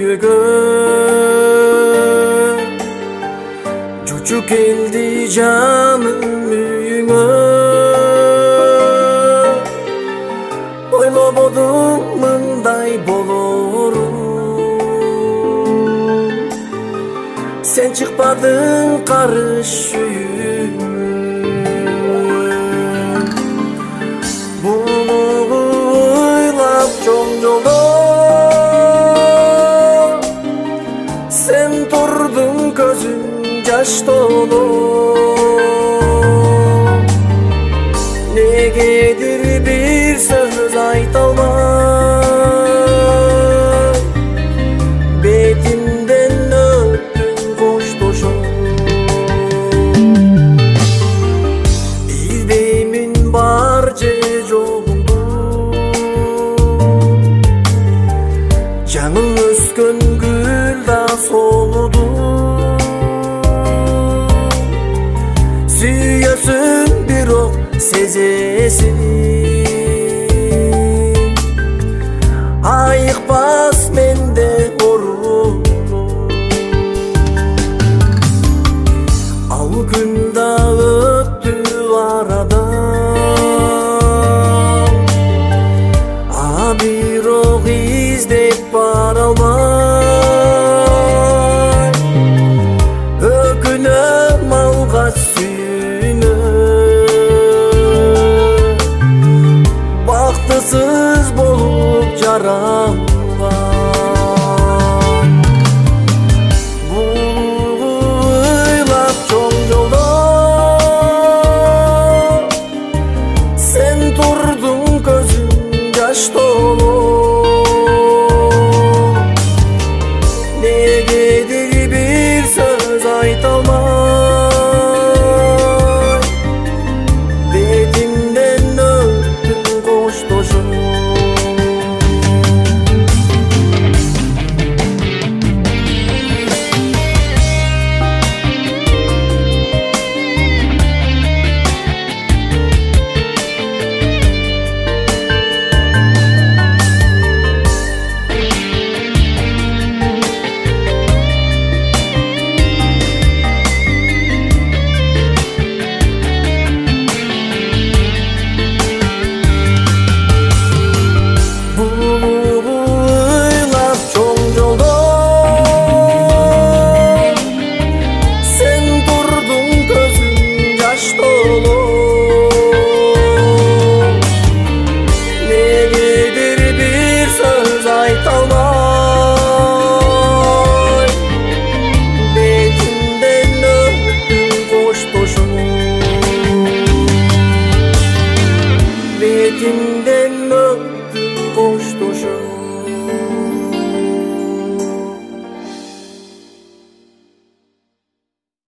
көңілге Чучу келді жаным үйіңе Ойлободум мындай болорун Сен чыкпадың карыш үйүмө Буну ойлап чоң жолдо Сен турдуң көзүң жаш толо Негедир бир сөз айта алмай Бетимден өттүң коштошуп Билбеймин бар же жогуңду Жаңыл өскөн гүл да солуду Сүйөсүң бирок сезесиң Айыкпас менде оруну Ал күн да өттү арадан Бирок издеп бара алмай Өкүнөм алгач сүйүүнө Бактысыз болуп жаралган Буйлап чоң жолдо Сен турдуң көзүң жаш толо Негедир бир сөз айта алмай Бетимден өттүң коштошуп Бетимден